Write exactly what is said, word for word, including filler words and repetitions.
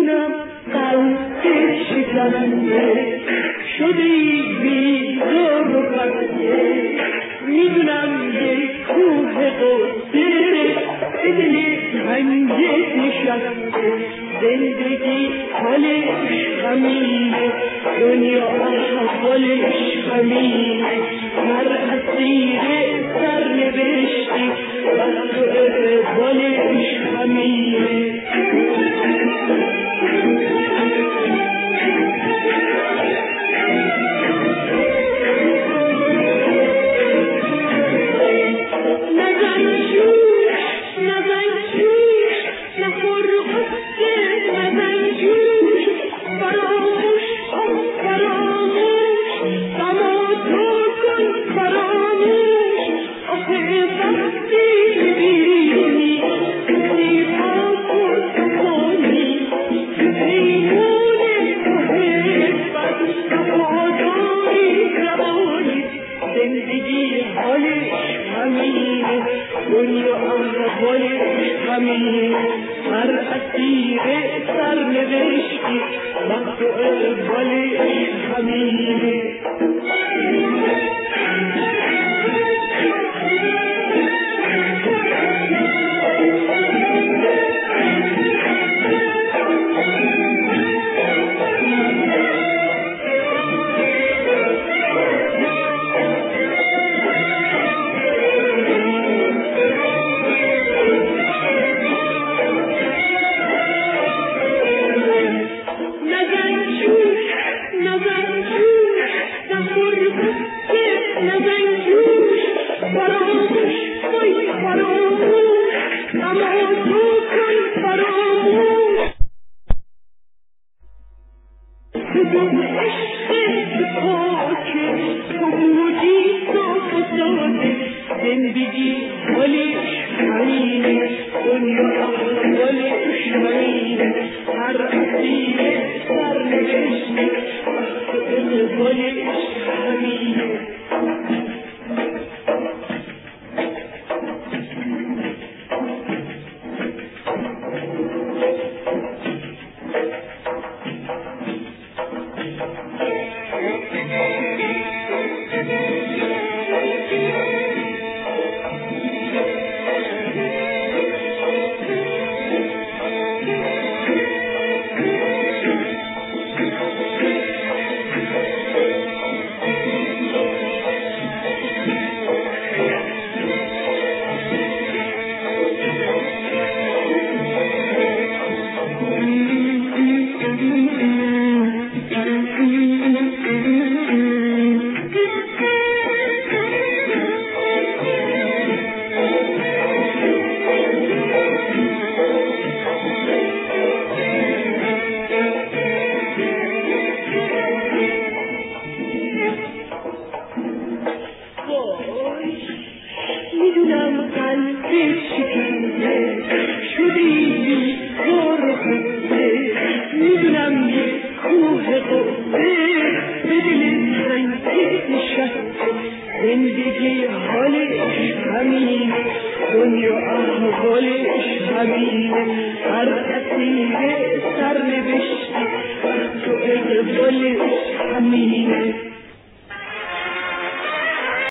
میدونم قلب شکننده شدی بیزار و خسته، میدونم یک کوه قصه به دل تنگت نشسته. زندگی حالش غمینه، دنیا احوالش غمینه، هر اسیر سرنوشتی وقت و اقبالش غمینه. زندگی حالش همینه، دنیا احوالش همینه، هر اسیر سرنوشتی وقت و اقبالش همینه. زندگی حالش همینه، دنیا احوالش همینه، هر اسیر سرنوشتی وقت و اقبالش همینه. میدونم قلب شکنده شدی بیزار و خسته، میدونم یک کوه قصه به دل تنگت نشسته. زندگی حالش همینه، دنیا احوالش همینه، هر اسیر سرنوشتی وقت و اقبالش همینه.